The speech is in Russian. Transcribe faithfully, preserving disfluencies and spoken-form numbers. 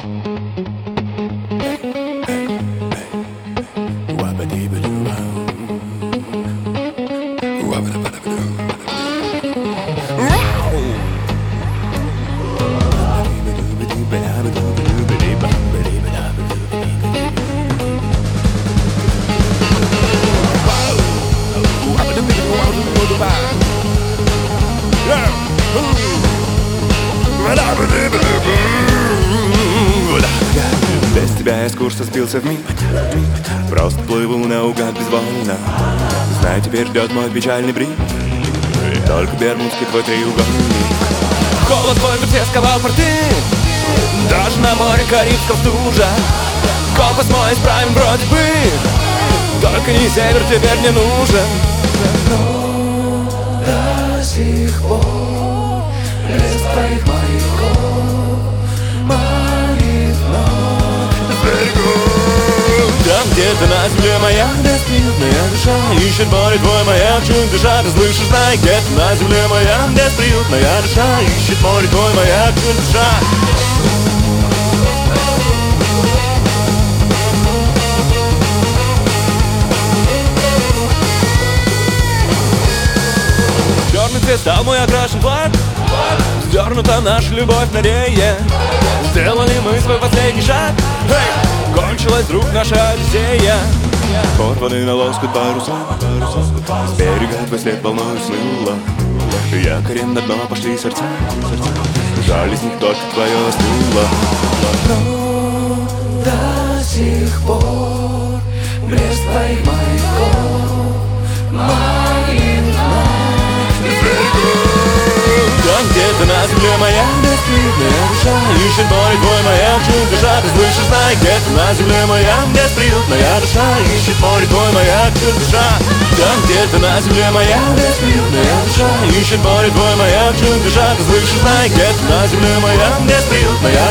Без тебя я с курса сбился вмиг. Просто плыву наугад безвольно. Знаю, теперь ждет мой печальный брик. И только бермудский твой треугольник. Холод твой все сковал порты. Даже на море Карибском стужа. Компас мой исправим вроде бы. Только не север теперь не нужен. Но до сих пор блеск твоих маяков манит вновь в берегу. Там где-то на земле моя бесприютная душа ищет море твой маяк, чуть душа, ты слышишь, знай, где-то на земле моя бесприютная душа ищет море твой маяк, чуть душа. Черный цвет стал мой окрашен флаг, сдернута наша любовь на рее. Сделали мы свой последний шаг, эй! Кончилась вдруг наша Одиссея. Порваны на лоскут паруса, с берега твой след волной смыло. Якорем на дно пошли сердца, жаль, из них только твое остыло. Но до сих пор блеск твоих маяков манит вновь в берегу. Там где-то на земле моя бесприютная душа ищет море твой маяк, чуть душа, ты слышишь, знай, где-то на земле моя бесприютная душа ищет море твой маяк, чуть душа. Там где-то на земле моя бесприютная душа ищет море твой маяк, чуть душа, ты слышишь, знай, где-то на земле моя бесприютная